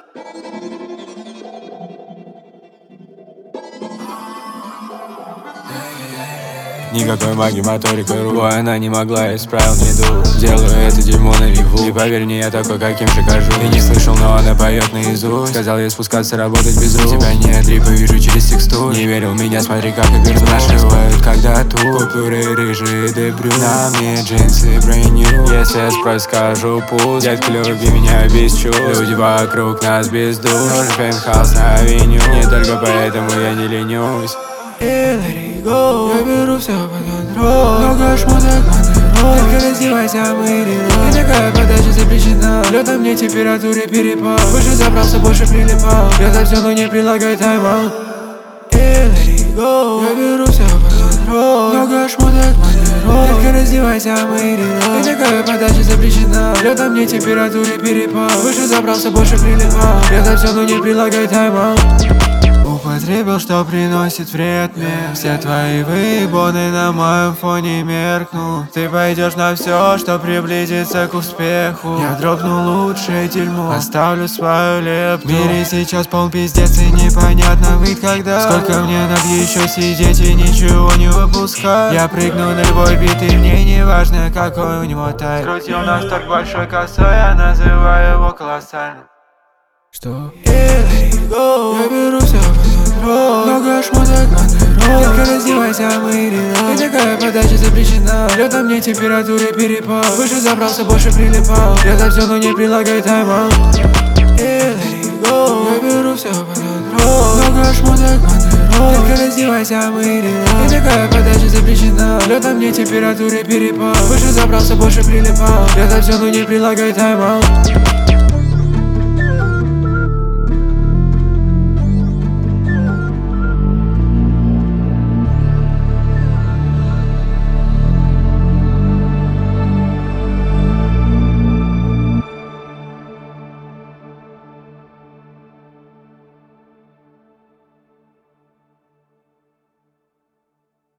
Никакой магии, моторикой рукой она не могла, я исправил недуг. Делаю это дерьмо на веку. И поверь мне, я такой, каким же кажу. И не слышал, но она поет наизусть. Сказал ей спускаться, работать без рук. Тебя нет, рипы вижу через текстуру. Не верил в меня, смотри, как игры спрашивают, когда тут купюры рыжие дебрю. На мне джинсы brand new. Если я спросить, скажу пусть. Детка, люби меня без чувств. Люди вокруг нас без душ. Тоже пентхаус на авеню. Не только поэтому я не ленюсь. Я беру все под контроль. Много шмоток, бандероль. Только раздевайся, мы релой. И такая подача запрещена. Лётом мне температуре перепал. Выше забрался, больше прилипал. Я за все, но не предлагай тайм-аут. Я беру все под контроль. Много шмоток, бандероль. Только раздевайся, мы релой. И такая подача запрещена. Лётом мне температуре перепал. Выше забрался, больше прилипал. Я за все, но не предлагай тайм-аут. Употребил, что приносит вред мне. Все твои выебоны на моем фоне меркнут. Ты пойдешь на все, что приблизится к успеху. Я дропну лучшее дерьмо, оставлю свою лепту. В мире сейчас полн пиздец и непонятно выйдет когда. Сколько мне надо еще сидеть и ничего не выпускать. Я прыгну на любой бит и мне не важно какой у него тайм. Скрутил настолько большой косой, я называю его колоссальным. Что? Я беру все под контроль. Много шмоток, бандероль. Только раздевайся, мы релой. И такая подача запрещена. Лётом мне температуре перепал. Выше забрался, больше прилипал. Я за все, но не предлагай тайм-аут. Я беру все под контроль. Много шмоток, бандероль. Только раздевайся, мы релой. И такая подача запрещена. Лётом мне температуре перепал. Выше забрался, больше прилипал. Я за все, но не предлагай тайм-аут.